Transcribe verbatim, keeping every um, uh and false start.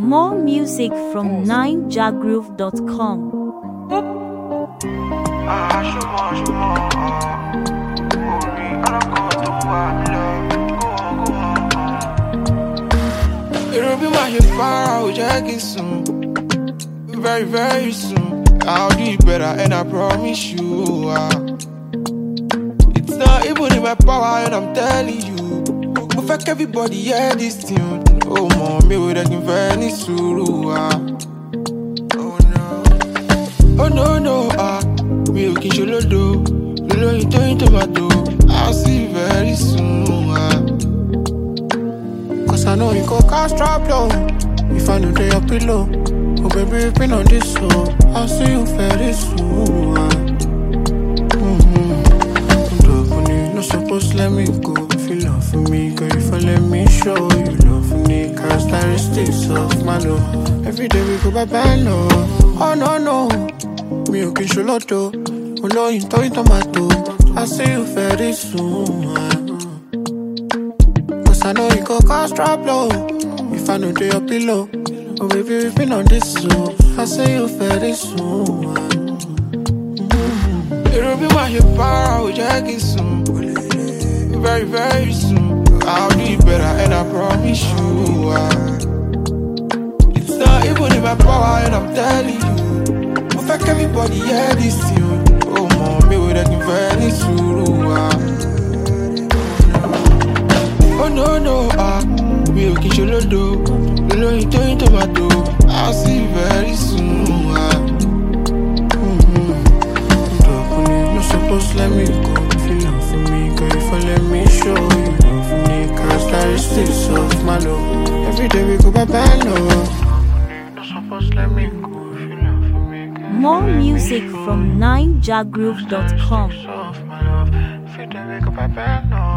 More music from nine jagroove dot com. It'll be my fire, Jackie soon. Very, very soon. I'll do it better, and I promise you. Uh, it's not even in my power, and I'm telling you. But fuck everybody, yeah, this tune. Oh, mom, me with a very suru. Uh. Oh, no. Oh, no, no. Ah, uh, me okay, sholo do. Lolo, you turn tomato. I'll see you very soon. Uh. Cause I know you go cast drop low. If I know they your pillow. Oh baby, you've been on this show. I'll see you very soon. Mm-hmm. No supposed to let me go. If you love for me, girl, if I let me show you love for me. Characteristics of my love. Every day we go by bad love. Oh no, no. Me okay, sholoto. Oh no, you toy tomato. I'll see you very soon. Cause I know you go cast drop low. If I know they your pillow. Oh baby, we've been on this so I'll see you very soon. Mm-hmm. It'll be my hip power, Jackie soon. Very, very soon. I'll do it better, and I promise you. Uh, it's not even in my power, and I'm telling you. But fuck everybody, yeah, this tune. Oh, mom, me with a very soon. Oh, no, no, ah. Uh, we okay, sholo do. Lolo, you turn tomato. I'll see you very soon. Uh. Mm-hmm. No supposed to let me go. If you love for me, girl, if I let me show you love for me. Characteristics of my love. Every day we go by bad love. No supposed to let me go. If you love for me, girl, more music from nine jagroove dot com. Every day we go by bad love.